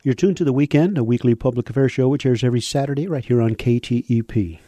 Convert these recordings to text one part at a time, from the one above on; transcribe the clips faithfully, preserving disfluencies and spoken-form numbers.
You're tuned to The Weekend, a weekly public affairs show which airs every Saturday right here on K T E P.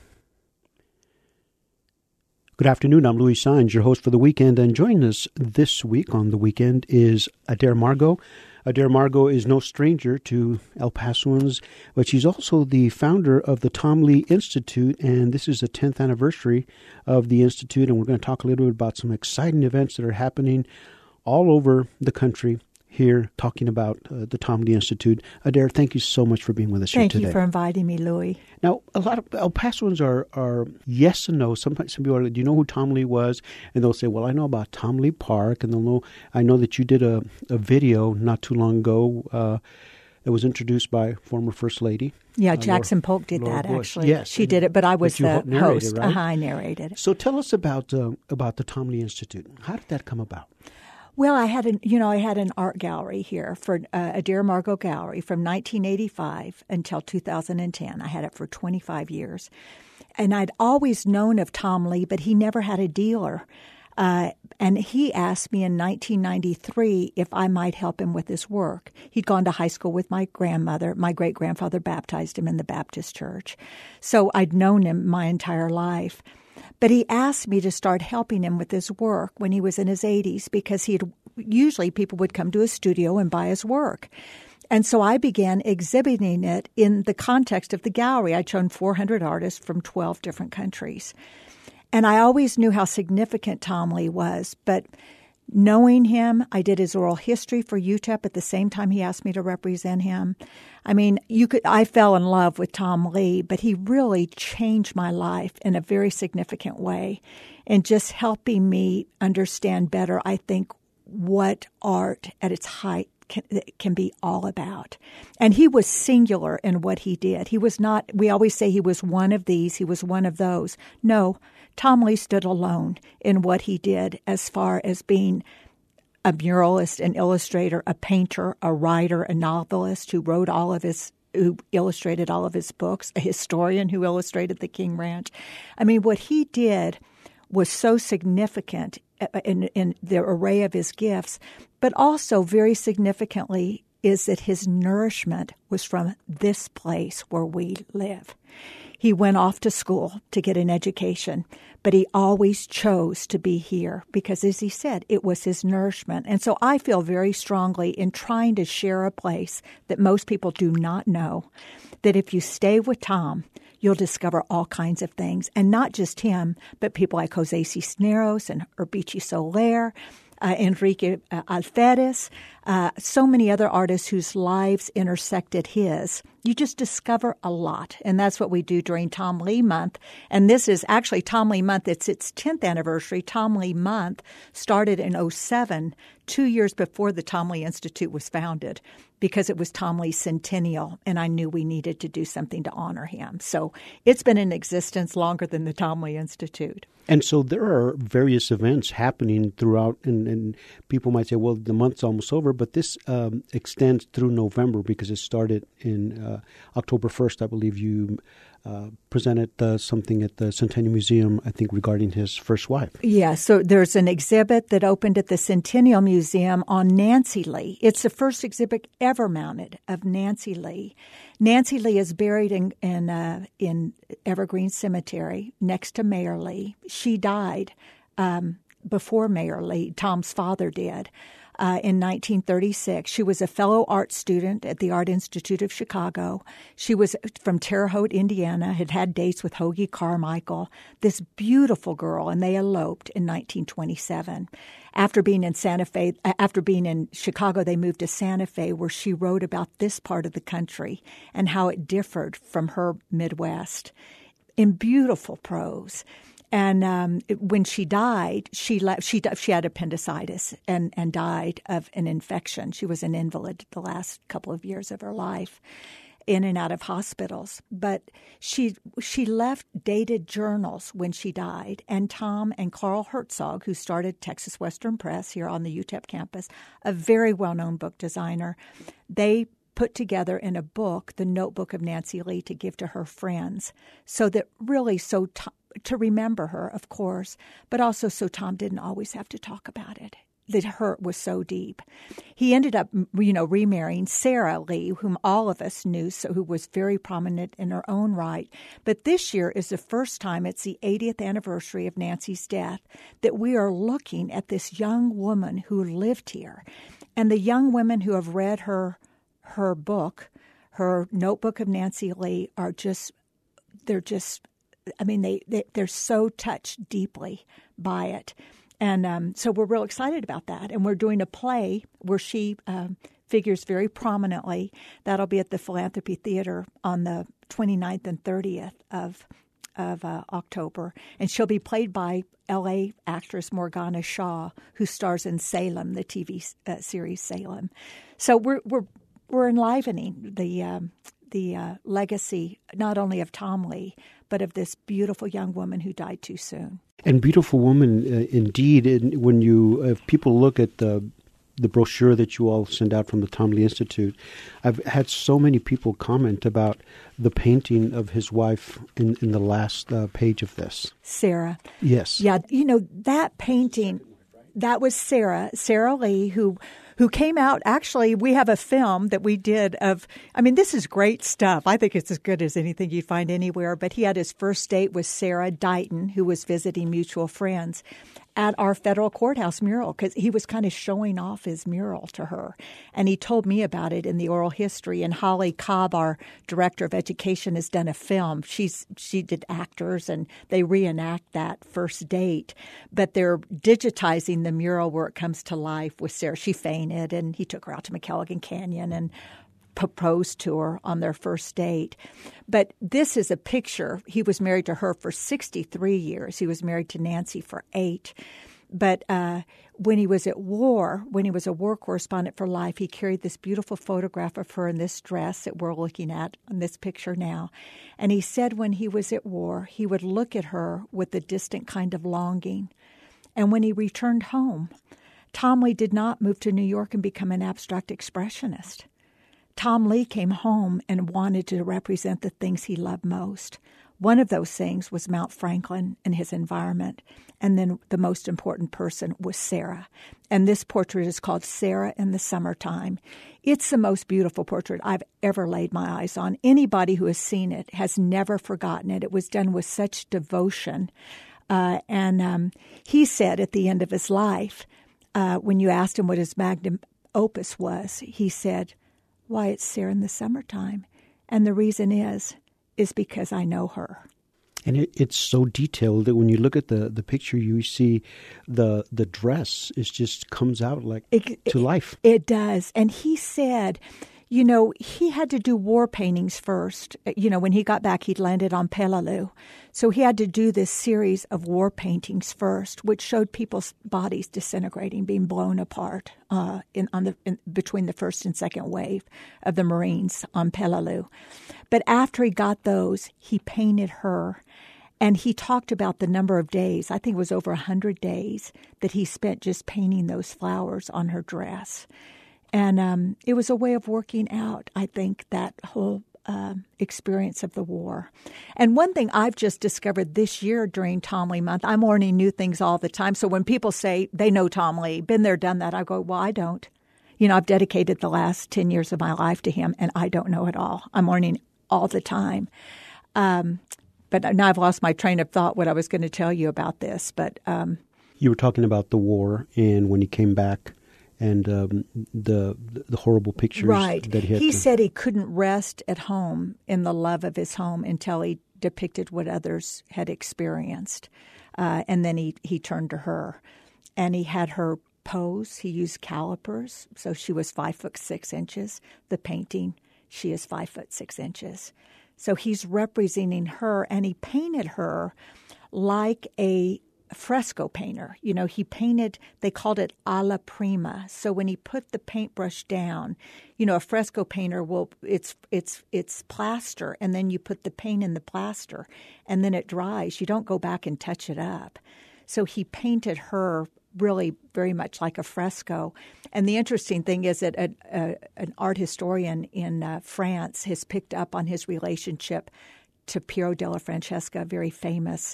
Good afternoon. I'm Louis Saenz, your host for The Weekend, and joining us this week on The Weekend is Adair Margot. Adair Margot is no stranger to El Pasoans, but she's also the founder of the Tom Lee Institute, and this is the tenth anniversary of the Institute, and we're going to talk a little bit about some exciting events that are happening all over the country here, talking about uh, the Tom Lee Institute. Adair, thank you so much for being with us thank here today. Thank you for inviting me, Louis. Now, a lot of El Pasoans are, are yes and no. Sometimes some people are, do you know who Tom Lee was? And they'll say, well, I know about Tom Lee Park, and they'll know, I know that you did a, a video not too long ago uh, that was introduced by former First Lady. Yeah, uh, Jackson Laura, Polk did Laura that, Bush. actually. Yes. She did it, but I was the narrated, host. Right? Uh-huh, I narrated. So tell us about uh, about the Tom Lee Institute. How did that come about? Well, I had an, you know, I had an art gallery here for uh, Adair Margot Gallery from nineteen eighty-five until two thousand ten. I had it for twenty-five years. And I'd always known of Tom Lee, but he never had a dealer. Uh, and he asked me in nineteen ninety-three if I might help him with his work. He'd gone to high school with my grandmother. My great-grandfather baptized him in the Baptist church. So I'd known him my entire life. But he asked me to start helping him with his work when he was in his eighties because he'd usually people would come to his studio and buy his work. And so I began exhibiting it in the context of the gallery. I'd shown four hundred artists from twelve different countries. And I always knew how significant Tom Lee was, but knowing him, I did his oral history for U T E P at the same time he asked me to represent him. I mean, you could. I fell in love with Tom Lee, but he really changed my life in a very significant way, and just helping me understand better, I think, what art at its height can, can be all about. And he was singular in what he did. He was not, we always say he was one of these, he was one of those. No, Tom Lee stood alone in what he did as far as being a muralist, an illustrator, a painter, a writer, a novelist who wrote all of his, who illustrated all of his books, a historian who illustrated the King Ranch. I mean, what he did was so significant in, in the array of his gifts, but also very significantly is that his nourishment was from this place where we live. He went off to school to get an education, but he always chose to be here because, as he said, it was his nourishment. And so I feel very strongly in trying to share a place that most people do not know, that if you stay with Tom, you'll discover all kinds of things. And not just him, but people like Jose Cisneros and Urbici Soler, uh, Enrique uh, Alferez, uh, so many other artists whose lives intersected his. You just discover a lot. And that's what we do during Tom Lee Month. And this is actually Tom Lee Month. It's its tenth anniversary. Tom Lee Month started in oh seven, two years before the Tom Lee Institute was founded, because it was Tom Lee's centennial, and I knew we needed to do something to honor him. So it's been in existence longer than the Tom Lee Institute. And so there are various events happening throughout, and, and people might say, well, the month's almost over, but this um, extends through November because it started in uh, October first. I believe you uh, presented uh, something at the Centennial Museum, I think, regarding his first wife. Yeah, so there's an exhibit that opened at the Centennial Museum on Nancy Lee. It's the first exhibit ever mounted of Nancy Lee. Nancy Lee is buried in in, uh, in Evergreen Cemetery next to Mayor Lee. She died um, before Mayor Lee. Tom's father did. Uh, in nineteen thirty-six. She was a fellow art student at the Art Institute of Chicago. She was from Terre Haute, Indiana, had had dates with Hoagy Carmichael, this beautiful girl, and they eloped in nineteen twenty-seven. After being in Santa Fe, after being in Chicago, they moved to Santa Fe, where she wrote about this part of the country and how it differed from her Midwest in beautiful prose. And um, when she died, she left, she she had appendicitis and, and died of an infection. She was an invalid the last couple of years of her life, in and out of hospitals. But she she left dated journals when she died. And Tom and Carl Herzog, who started Texas Western Press here on the U T E P campus, a very well-known book designer, they put together in a book the notebook of Nancy Lee to give to her friends, so that really so to, to remember her, of course, but also so Tom didn't always have to talk about it. the hurt was so deep. He ended up, you know, remarrying Sara Lee, whom all of us knew, so who was very prominent in her own right. But this year is the first time, it's the eightieth anniversary of Nancy's death, that we are looking at this young woman who lived here. And the young women who have read her her book, her Notebook of Nancy Lee, are just, they're just, I mean, they, they, they're so touched deeply by it. And um, so we're real excited about that. And we're doing a play where she um, figures very prominently. That'll be at the Philanthropy Theater on the twenty-ninth and thirtieth of of uh, October. And she'll be played by L A actress Morgana Shaw, who stars in Salem, the T V uh, series Salem. So we're we're we're enlivening the um, the uh, legacy not only of Tom Lee, but of this beautiful young woman who died too soon. And beautiful woman, uh, indeed. And when you, if people look at the the brochure that you all send out from the Tom Lee Institute, I've had so many people comment about the painting of his wife in, in the last uh, page of this. Sara. Yes. Yeah, you know, that painting, that was Sara, Sara Lee, who who came out. Actually, we have a film that we did of, I mean, this is great stuff. I think it's as good as anything you'd find anywhere. But he had his first date with Sarah Dighton, who was visiting mutual friends, at our federal courthouse mural, because he was kind of showing off his mural to her. And he told me about it in the oral history. And Holly Cobb, our director of education, has done a film. She's she did actors, and they reenact that first date. But they're digitizing the mural where it comes to life with Sarah. She fainted, and he took her out to McKelligon Canyon and proposed to her on their first date. But this is a picture. He was married to her for sixty-three years. He was married to Nancy for eight. But uh, when he was at war, when he was a war correspondent for Life, he carried this beautiful photograph of her in this dress that we're looking at in this picture now. And he said when he was at war, he would look at her with a distant kind of longing. And when he returned home, Tom Lee did not move to New York and become an abstract expressionist. Tom Lee came home and wanted to represent the things he loved most. One of those things was Mount Franklin and his environment. And then the most important person was Sara. And this portrait is called Sara in the Summertime. It's the most beautiful portrait I've ever laid my eyes on. Anybody who has seen it has never forgotten it. It was done with such devotion. Uh, and um, he said at the end of his life, uh, when you asked him what his magnum opus was, he said, "Why, it's Sara in the Summertime. And the reason is, is because I know her." And it, it's so detailed that when you look at the, the picture, you see the the dress is just comes out like it, to life. It does. And he said, you know, he had to do war paintings first. You know, when he got back, he'd landed on Peleliu. So he had to do this series of war paintings first, which showed people's bodies disintegrating, being blown apart uh, in on the in, between the first and second wave of the Marines on Peleliu. But after he got those, he painted her. And he talked about the number of days, I think it was over one hundred days, that he spent just painting those flowers on her dress. And um, it was a way of working out, I think, that whole uh, experience of the war. And one thing I've just discovered this year during Tom Lee Month, I'm learning new things all the time. So when people say they know Tom Lee, been there, done that, I go, well, I don't. You know, I've dedicated the last ten years of my life to him, and I don't know it all. I'm learning all the time. Um, but now I've lost my train of thought what I was going to tell you about this. But um, you were talking about the war and when he came back. And um, the the horrible pictures right. that he had. He to... said he couldn't rest at home in the love of his home until he depicted what others had experienced. Uh, and then he, he turned to her. And he had her pose. He used calipers. So she was five foot six inches. The painting, she is five foot six inches. So he's representing her. And he painted her like a fresco painter. You know, he painted, they called it alla prima. So when he put the paintbrush down, you know, a fresco painter will, it's it's it's plaster, and then you put the paint in the plaster, and then it dries. You don't go back and touch it up. So he painted her really very much like a fresco. And the interesting thing is that a, a, an art historian in uh, France has picked up on his relationship to Piero della Francesca, a very famous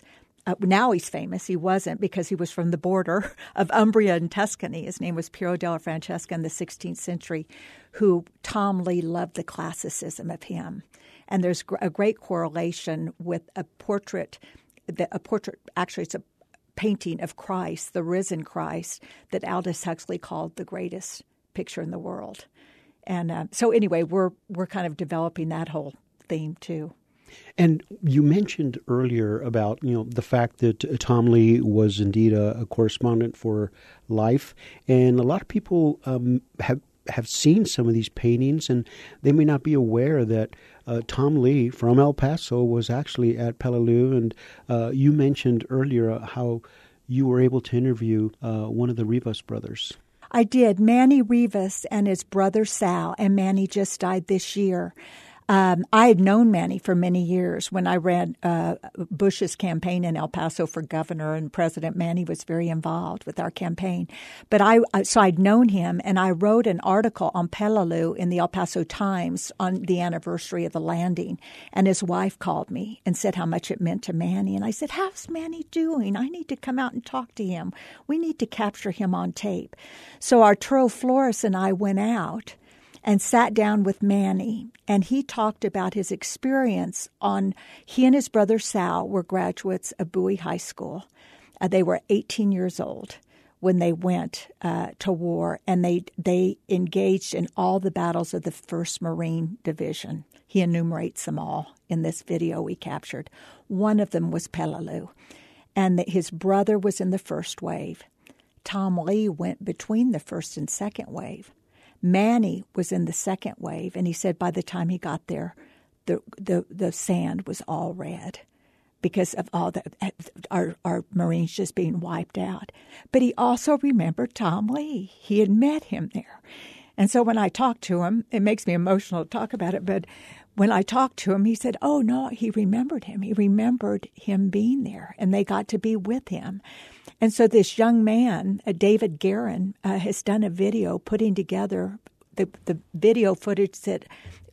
uh, now he's famous. He wasn't because he was from the border of Umbria and Tuscany. His name was Piero della Francesca in the sixteenth century, who Tom Lee loved the classicism of him. And there's a great correlation with a portrait, a portrait, actually it's a painting of Christ, the risen Christ, that Aldous Huxley called the greatest picture in the world. And uh, so anyway, we're we're kind of developing that whole theme too. And you mentioned earlier about, you know, the fact that uh, Tom Lee was indeed a, a correspondent for Life. And a lot of people um, have have seen some of these paintings, and they may not be aware that uh, Tom Lee from El Paso was actually at Peleliu. And uh, you mentioned earlier how you were able to interview uh, one of the Rivas brothers. I did. Manny Rivas and his brother Sal, and Manny just died this year. Um, I had known Manny for many years. When I ran uh, Bush's campaign in El Paso for governor and president, Manny was very involved with our campaign. But I, so I'd known him, and I wrote an article on Peleliu in the El Paso Times on the anniversary of the landing. And his wife called me and said how much it meant to Manny. And I said, "How's Manny doing? I need to come out and talk to him. We need to capture him on tape." So Arturo Flores and I went out and sat down with Manny, and he talked about his experience on, he and his brother Sal were graduates of Bowie High School. Uh, they were eighteen years old when they went uh, to war, and they they engaged in all the battles of the first Marine Division. He enumerates them all in this video we captured. One of them was Peleliu, and that his brother was in the first wave. Tom Lee went between the first and second wave. Manny was in the second wave, and he said by the time he got there, the the, the sand was all red because of all the our, our Marines just being wiped out. But he also remembered Tom Lee. He had met him there. And so when I talked to him, it makes me emotional to talk about it, but when I talked to him, he said, oh, no, he remembered him. He remembered him being there, and they got to be with him. And so this young man, uh, David Guerin, uh, has done a video putting together the, the video footage that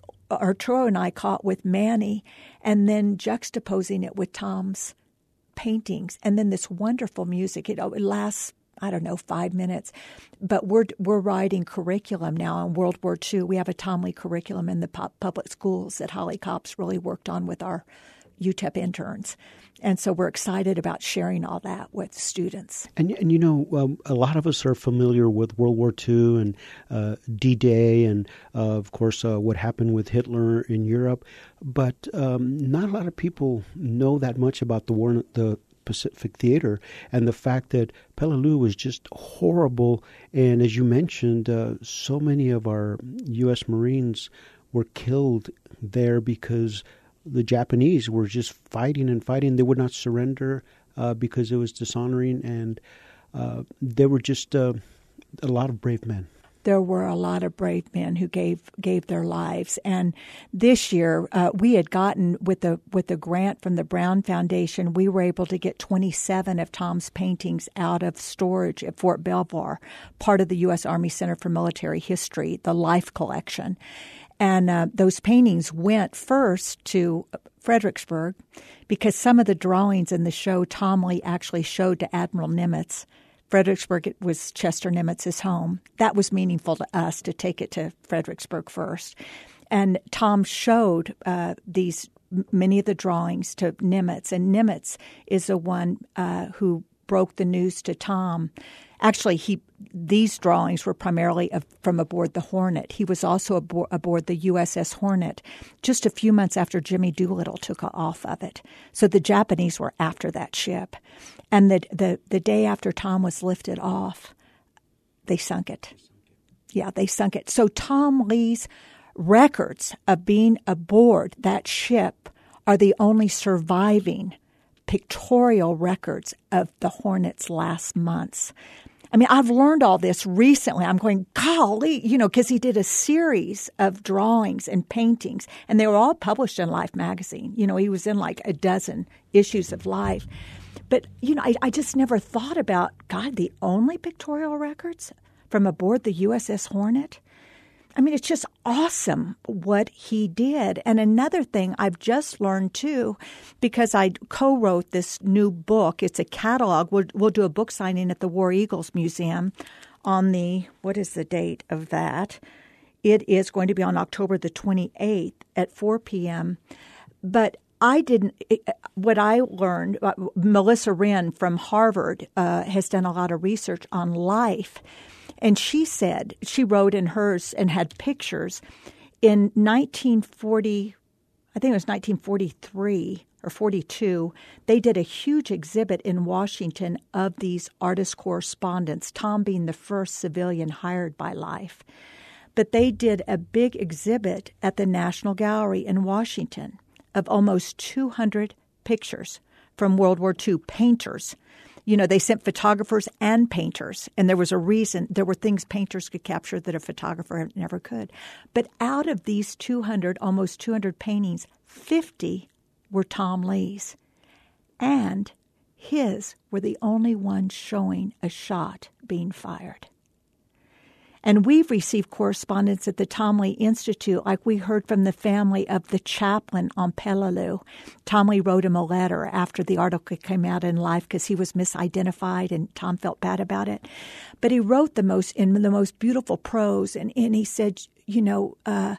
Arturo and I caught with Manny, and then juxtaposing it with Tom's paintings, and then this wonderful music. It, it lasts, I don't know, five minutes. But we're we're writing curriculum now on World War Two. We have a Tom Lee curriculum in the pu- public schools that Holly Copps really worked on with our U T E P interns. And so we're excited about sharing all that with students. And, and you know, um, a lot of us are familiar with World War Two and uh, D-Day and, uh, of course, uh, what happened with Hitler in Europe. But um, not a lot of people know that much about the war, the Pacific Theater, and the fact that Peleliu was just horrible. And as you mentioned, uh, so many of our U S Marines were killed there because the Japanese were just fighting and fighting. They would not surrender uh, because it was dishonoring, and uh, there were just uh, a lot of brave men. There were a lot of brave men who gave gave their lives. And this year, uh, we had gotten, with the with the grant from the Brown Foundation, we were able to get twenty-seven of Tom's paintings out of storage at Fort Belvoir, part of the U S Army Center for Military History, the Life Collection. And uh, those paintings went first to Fredericksburg because some of the drawings in the show Tom Lee actually showed to Admiral Nimitz. Fredericksburg was Chester Nimitz's home. That was meaningful to us to take it to Fredericksburg first. And Tom showed uh, these many of the drawings to Nimitz, and Nimitz is the one uh, who broke the news to Tom. Actually, he these drawings were primarily of, from aboard the Hornet. He was also aboard, aboard the U S S Hornet just a few months after Jimmy Doolittle took off of it. So the Japanese were after that ship. And the, the, the day after Tom was lifted off, they sunk it. Yeah, they sunk it. So Tom Lee's records of being aboard that ship are the only surviving pictorial records of the Hornet's last months. I mean, I've learned all this recently. I'm going, golly, you know, because he did a series of drawings and paintings, and they were all published in Life magazine. You know, he was in like a dozen issues of Life. But, you know, I, I just never thought about, God, the only pictorial records from aboard the U S S Hornet? I mean, it's just awesome what he did. And another thing I've just learned, too, because I co-wrote this new book. It's a catalog. We'll, we'll do a book signing at the War Eagles Museum on the, what is the date of that? It is going to be on October the twenty-eighth at four p.m. But I didn't – what I learned uh, – Melissa Wren from Harvard uh, has done a lot of research on life. And she said, she wrote in hers and had pictures in nineteen forty, I think it was nineteen forty-three or forty-two, they did a huge exhibit in Washington of these artist correspondents, Tom being the first civilian hired by Life. But they did a big exhibit at the National Gallery in Washington of almost two hundred pictures from World War Two, painters. You know, they sent photographers and painters, and there was a reason. There were things painters could capture that a photographer never could. But out of these two hundred, almost two hundred paintings, fifty were Tom Lee's. And his were the only ones showing a shot being fired. And we've received correspondence at the Tom Lee Institute, like we heard from the family of the chaplain on Peleliu. Tom Lee wrote him a letter after the article came out in Life because he was misidentified, and Tom felt bad about it. But he wrote the most in the most beautiful prose, and, and he said, you know, uh,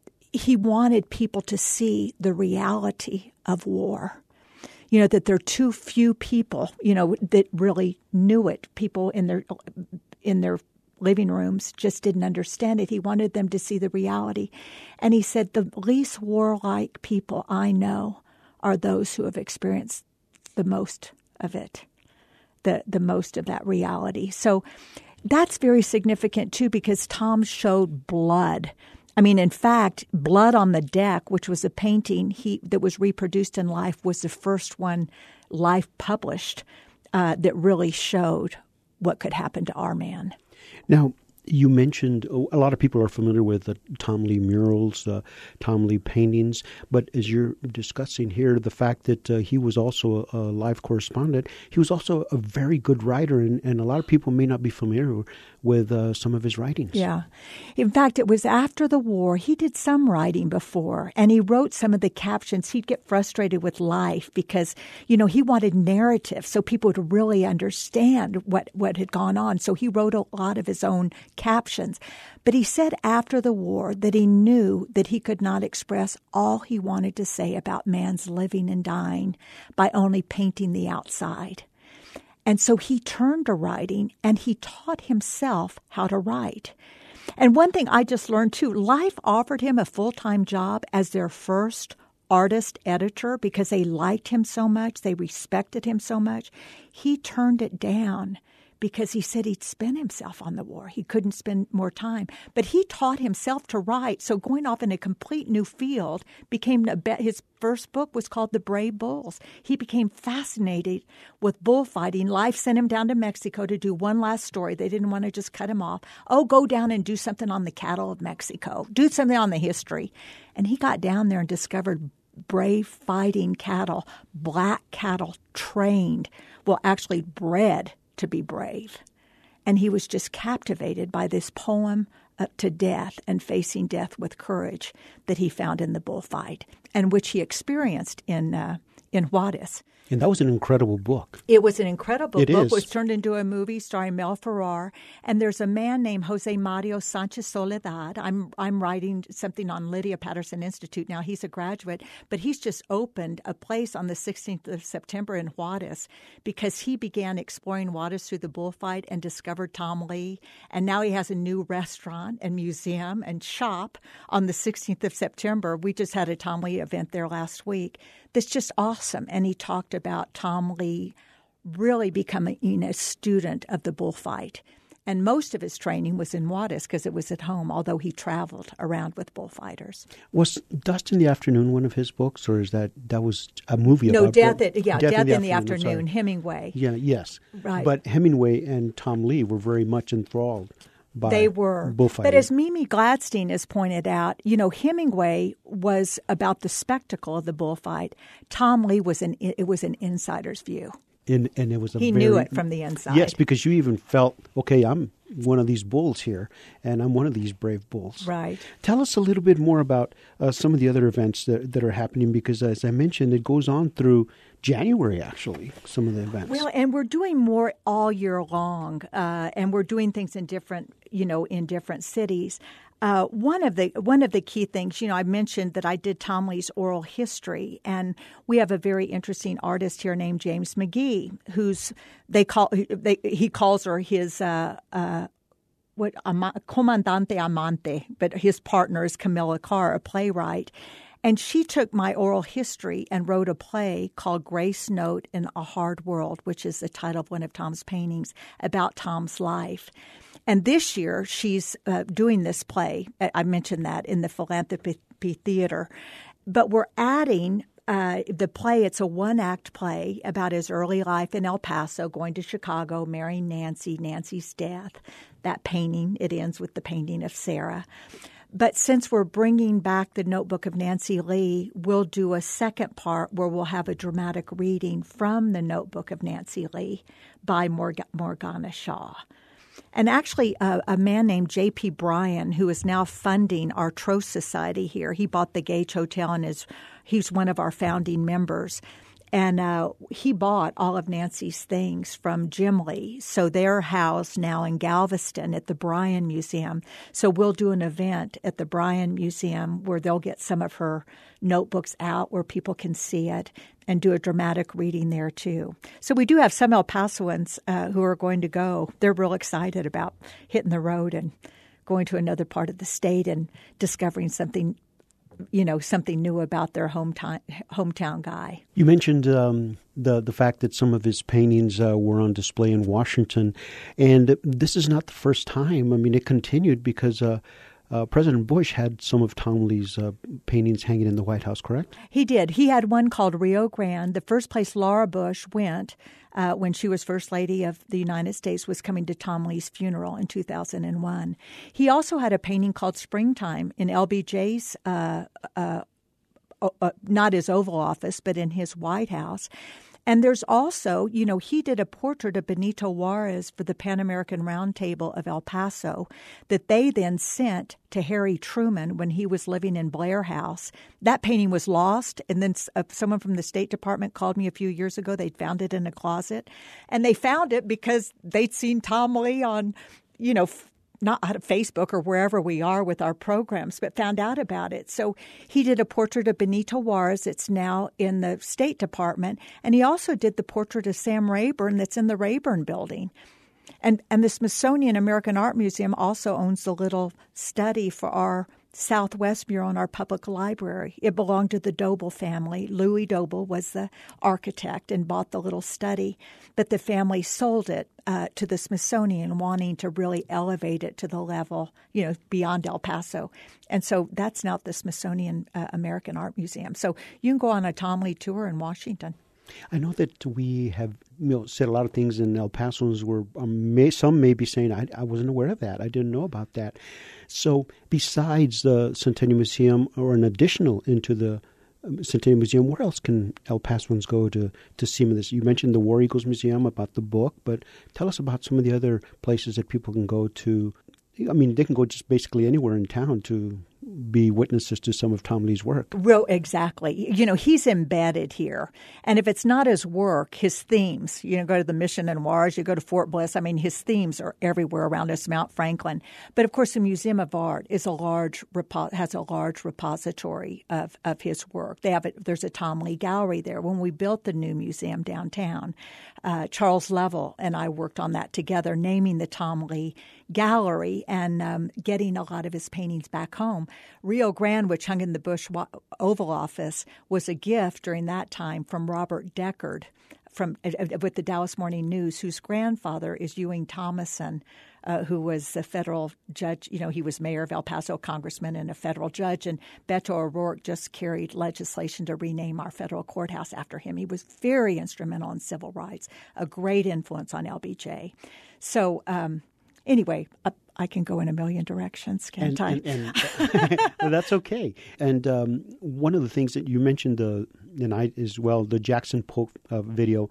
he wanted people to see the reality of war. You know, that there are too few people, you know, that really knew it. People in their in their living rooms just didn't understand it. He wanted them to see the reality. And he said, the least warlike people I know are those who have experienced the most of it, the, the most of that reality. So that's very significant, too, because Tom showed blood. I mean, in fact, Blood on the Deck, which was a painting he that was reproduced in Life, was the first one Life published uh, that really showed what could happen to our man. Now, you mentioned oh, a lot of people are familiar with the Tom Lee murals, uh, Tom Lee paintings, but as you're discussing here, the fact that uh, he was also a, a Life correspondent, he was also a very good writer, and, and a lot of people may not be familiar with uh, some of his writings. Yeah. In fact, it was after the war. He did some writing before, and he wrote some of the captions. He'd get frustrated with Life because, you know, he wanted narrative so people would really understand what, what had gone on. So he wrote a lot of his own captions. But he said after the war that he knew that he could not express all he wanted to say about man's living and dying by only painting the outside. And so he turned to writing, and he taught himself how to write. And one thing I just learned, too, Life offered him a full-time job as their first artist editor because they liked him so much, they respected him so much. He turned it down because he said he'd spent himself on the war. He couldn't spend more time. But he taught himself to write, so going off in a complete new field became a be- his first book was called The Brave Bulls. He became fascinated with bullfighting. Life sent him down to Mexico to do one last story. They didn't want to just cut him off. Oh, go down and do something on the cattle of Mexico. Do something on the history. And he got down there and discovered brave fighting cattle, black cattle trained, well, actually bred to be brave. And he was just captivated by this poem up to death and facing death with courage that he found in the bullfight, and which he experienced in uh, in Juarez. And that was an incredible book. It was an incredible it book. Is. It was turned into a movie starring Mel Ferrer. And there's a man named Jose Mario Sanchez Soledad. I'm I'm writing something on Lydia Patterson Institute now. He's a graduate, but he's just opened a place on the sixteenth of September in Juarez because he began exploring Juarez through the bullfight and discovered Tom Lee. And now he has a new restaurant and museum and shop on the sixteenth of September. We just had a Tom Lee event there last week. That's just awesome. And he talked about Tom Lee really becoming a student of the bullfight. And most of his training was in Juarez because it was at home, although he traveled around with bullfighters. Was Dust in the Afternoon one of his books, or is that that was a movie no, about Death, it, yeah, Death, Death in the in the Afternoon, Afternoon Hemingway. Yeah, yes. Right. But Hemingway and Tom Lee were very much enthralled by They were. bullfighting. But as Mimi Gladstein has pointed out, you know, Hemingway was about the spectacle of the bullfight. Tom Lee was an it was an insider's view. In, and it was a he very, knew it from the inside. Yes, because you even felt, okay, I'm one of these bulls here, and I'm one of these brave bulls. Right. Tell us a little bit more about uh, some of the other events that, that are happening, because as I mentioned, it goes on through January, actually, some of the events. Well, and we're doing more all year long, uh, and we're doing things in different, you know, in different cities. Uh, one of the one of the key things, you know, I mentioned that I did Tom Lee's oral history, and we have a very interesting artist here named James McGee, who's they call they, he calls her his uh, uh, what Comandante Amante, but his partner is Camilla Carr, a playwright. And she took my oral history and wrote a play called Grace Note in a Hard World, which is the title of one of Tom's paintings about Tom's life. And this year she's uh, doing this play. I mentioned that in the Philanthropy Theater. But we're adding uh, the play. It's a one-act play about his early life in El Paso, going to Chicago, marrying Nancy, Nancy's death. That painting, it ends with the painting of Sarah. But since we're bringing back the Notebook of Nancy Lee, we'll do a second part where we'll have a dramatic reading from the Notebook of Nancy Lee by Morg- Morgana Shaw. And actually, uh, a man named J P. Bryan, who is now funding our Trost Society here, he bought the Gage Hotel and is he's one of our founding members. And uh, he bought all of Nancy's things from Jim Lee. So they're housed now in Galveston at the Bryan Museum. So we'll do an event at the Bryan Museum where they'll get some of her notebooks out where people can see it and do a dramatic reading there too. So we do have some El Pasoans uh, who are going to go. They're real excited about hitting the road and going to another part of the state and discovering something you know, something new about their hometown hometown guy. You mentioned um, the the fact that some of his paintings uh, were on display in Washington, and this is not the first time. I mean, it continued because uh, uh, President Bush had some of Tom Lee's uh, paintings hanging in the White House, correct? He did. He had one called Rio Grande. The first place Laura Bush went uh, when she was First Lady of the United States was coming to Tom Lee's funeral in two thousand one. He also had a painting called Springtime in L B J's, uh, uh, uh, not his Oval Office, but in his White House. And there's also, you know, he did a portrait of Benito Juarez for the Pan American Roundtable of El Paso that they then sent to Harry Truman when he was living in Blair House. That painting was lost, and then uh, someone from the State Department called me a few years ago. They'd found it in a closet, and they found it because they'd seen Tom Lee on, you know, f- not out of Facebook or wherever we are with our programs, but found out about it. So he did a portrait of Benito Juarez. It's now in the State Department. And he also did the portrait of Sam Rayburn that's in the Rayburn Building. And and the Smithsonian American Art Museum also owns the little study for our Southwest Bureau in our public library. It belonged to the Doble family. Louis Doble was the architect and bought the little study, but the family sold it uh, to the Smithsonian, wanting to really elevate it to the level, you know, beyond El Paso. And so that's now the Smithsonian uh, American Art Museum. So you can go on a Tom Lee tour in Washington. I know that we have you know, said a lot of things, and El Pasoans were um, may, some may be saying, I, I wasn't aware of that. I didn't know about that. So besides the Centennial Museum, or an additional into the Centennial Museum, where else can El Pasoans go to, to see this? You mentioned the War Eagles Museum about the book, but tell us about some of the other places that people can go to. I mean, they can go just basically anywhere in town to be witnesses to some of Tom Lee's work. Real, exactly. You know, he's embedded here. And if it's not his work, his themes, you know, go to the Mission and Juarez, you go to Fort Bliss. I mean, his themes are everywhere around us, Mount Franklin. But of course, the Museum of Art is a large has a large repository of, of his work. They have a, there's a Tom Lee gallery there. When we built the new museum downtown, uh, Charles Level and I worked on that together, naming the Tom Lee gallery and um, getting a lot of his paintings back home. Rio Grande, which hung in the Bush Oval Office, was a gift during that time from Robert Deckard from uh, with the Dallas Morning News, whose grandfather is Ewing Thomason, uh, who was a federal judge. You know, he was mayor of El Paso, congressman, and a federal judge. And Beto O'Rourke just carried legislation to rename our federal courthouse after him. He was very instrumental in civil rights, a great influence on L B J. So um, anyway, uh, I can go in a million directions, can't and, I? And, and that's okay. And um, one of the things that you mentioned, the and I as well, the Jackson Polk uh, video,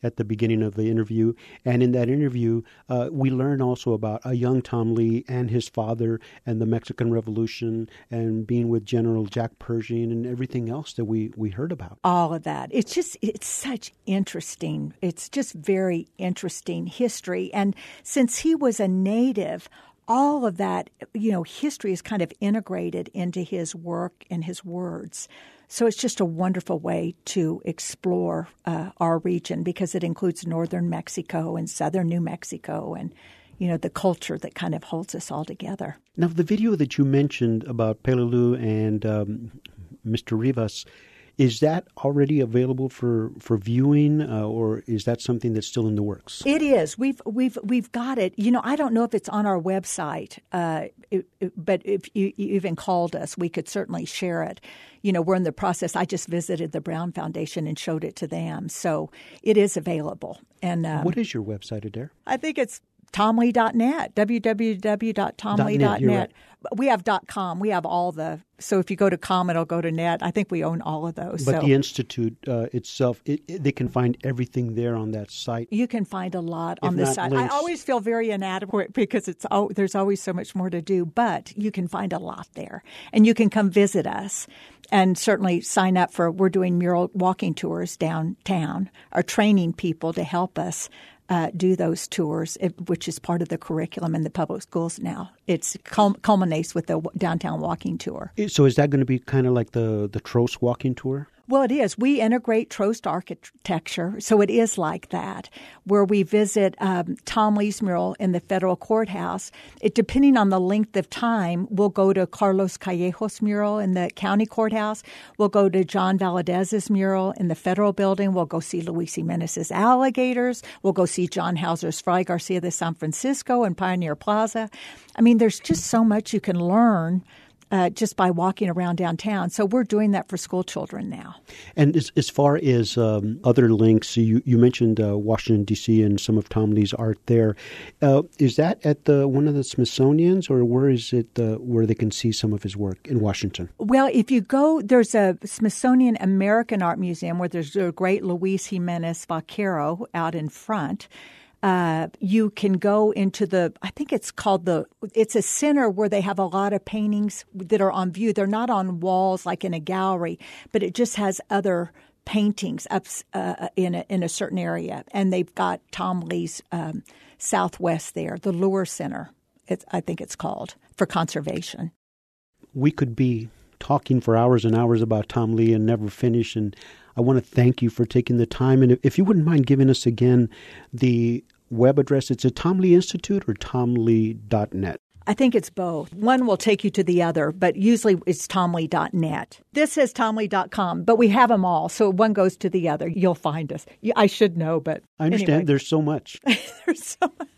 at the beginning of the interview. And in that interview, uh, we learn also about a young Tom Lee and his father and the Mexican Revolution and being with General Jack Pershing and everything else that we, we heard about. All of that. It's just, it's such interesting. It's just very interesting history. And since he was a native, all of that, you know, history is kind of integrated into his work and his words. So it's just a wonderful way to explore uh, our region because it includes northern Mexico and southern New Mexico and, you know, the culture that kind of holds us all together. Now, the video that you mentioned about Peleliu and um, Mister Rivas, is that already available for, for viewing, uh, or is that something that's still in the works? It is. We've we've we've got it. You know, I don't know if it's on our website, uh, it, it, but if you, you even called us, we could certainly share it. You know, we're in the process. I just visited the Brown Foundation and showed it to them, so it is available. And um, what is your website, Adair? I think it's tom lee dot net, w w w dot tom lee dot net. Right. We have .com. We have all the – so if you go to com, it'll go to net. I think we own all of those. But so. the Institute uh, itself, it, it, they can find everything there on that site. You can find a lot if on the site. Links. I always feel very inadequate because it's oh, there's always so much more to do, but you can find a lot there. And you can come visit us and certainly sign up for – we're doing mural walking tours downtown, or training people to help us Uh, do those tours, it, which is part of the curriculum in the public schools now. It cul- culminates with the downtown walking tour. So is that going to be kind of like the, the Trost walking tour? Well, it is. We integrate Trost architecture, so it is like that, where we visit um, Tom Lee's mural in the federal courthouse. It, depending on the length of time, we'll go to Carlos Callejo's mural in the county courthouse. We'll go to John Valadez's mural in the federal building. We'll go see Luis Jimenez's alligators. We'll go see John Hauser's Fray Garcia de San Francisco and Pioneer Plaza. I mean, there's just so much you can learn Uh, just by walking around downtown. So we're doing that for school children now. And as, as far as um, other links, you, you mentioned uh, Washington, D C and some of Tom Lee's art there. Uh, is that at the one of the Smithsonian's, or where is it uh, where they can see some of his work in Washington? Well, if you go, there's a Smithsonian American Art Museum where there's a great Luis Jimenez Vaquero out in front. Uh, you can go into the, I think it's called the, it's a center where they have a lot of paintings that are on view. They're not on walls like in a gallery, but it just has other paintings up uh, in, a, in a certain area. And they've got Tom Lee's um, Southwest there, the Lure Center, it's, I think it's called, for conservation. We could be talking for hours and hours about Tom Lee and never finish, and I want to thank you for taking the time. And if you wouldn't mind giving us again the web address, it's at Tom Lee Institute or tom lee dot net. I think it's both. One will take you to the other, but usually it's tom lee dot net. This says tom lee dot com, but we have them all, so one goes to the other. You'll find us. I should know, but I understand. Anyway. There's so much. There's so much.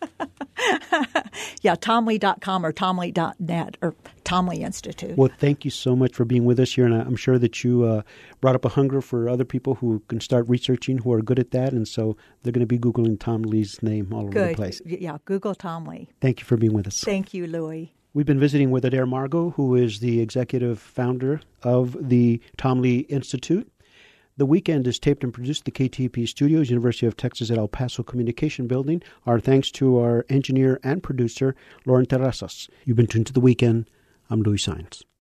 Yeah, tom lee dot com or tom lee dot net or Tom Lee Institute. Well, thank you so much for being with us here, and I'm sure that you uh, brought up a hunger for other people who can start researching, who are good at that, and so they're going to be Googling Tom Lee's name all Good. over the place. Yeah, Google Tom Lee. Thank you for being with us. Thank you, Louis. We've been visiting with Adair Margot, who is the executive founder of the Tom Lee Institute. The Weekend is taped and produced at the K T P Studios, University of Texas at El Paso Communication Building. Our thanks to our engineer and producer, Lauren Terrazas. You've been tuned to The Weekend. I'm Louis Saenz.